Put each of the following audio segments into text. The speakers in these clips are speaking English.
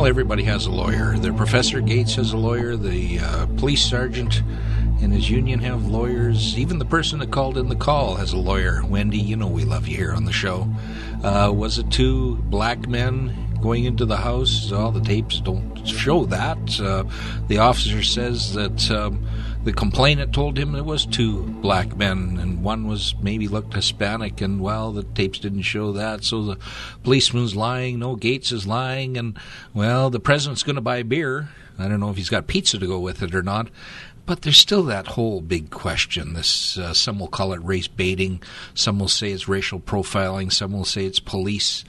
everybody has a lawyer. The Professor Gates has a lawyer. The police sergeant and his union have lawyers. Even the person that called in the call has a lawyer. Wendy, you know we love you here on the show. Was it two black men going into the house? Well, the tapes don't show that. The officer says that the complainant told him it was two black men, and one was maybe looked Hispanic, and, well, the tapes didn't show that, so the policeman's lying. No, Gates is lying, and, well, the president's going to buy beer. I don't know if he's got pizza to go with it or not. But there's still that whole big question. This some will call it race baiting. Some will say it's racial profiling. Some will say it's police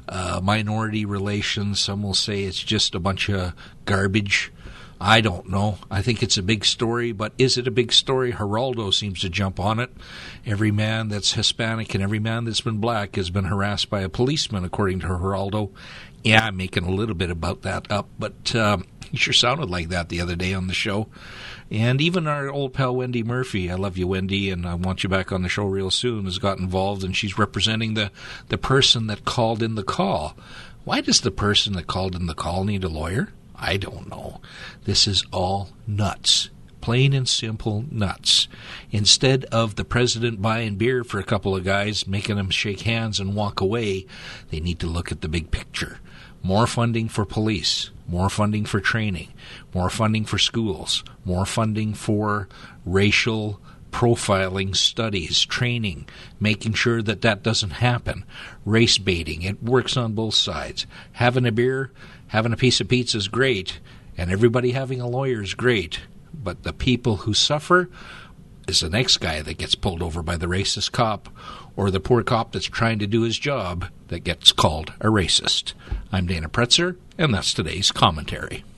minority relations. Some will say it's just a bunch of garbage. I don't know. I think it's a big story, but is it a big story? Geraldo seems to jump on it. Every man that's Hispanic and every man that's been black has been harassed by a policeman, according to Geraldo. Yeah, I'm making a little bit about that up, but he sure sounded like that the other day on the show. And even our old pal Wendy Murphy, I love you, Wendy, and I want you back on the show real soon, has got involved, and she's representing the person that called in the call. Why does the person that called in the call need a lawyer? I don't know. This is all nuts. Plain and simple nuts. Instead of the president buying beer for a couple of guys, making them shake hands and walk away, they need to look at the big picture. More funding for police, more funding for training, more funding for schools, more funding for racial profiling studies, training, making sure that that doesn't happen. Race baiting, it works on both sides. Having a beer, having a piece of pizza is great, and everybody having a lawyer is great, but the people who suffer is the next guy that gets pulled over by the racist cop, or the poor cop that's trying to do his job that gets called a racist. I'm Dana Pretzer, and that's today's commentary.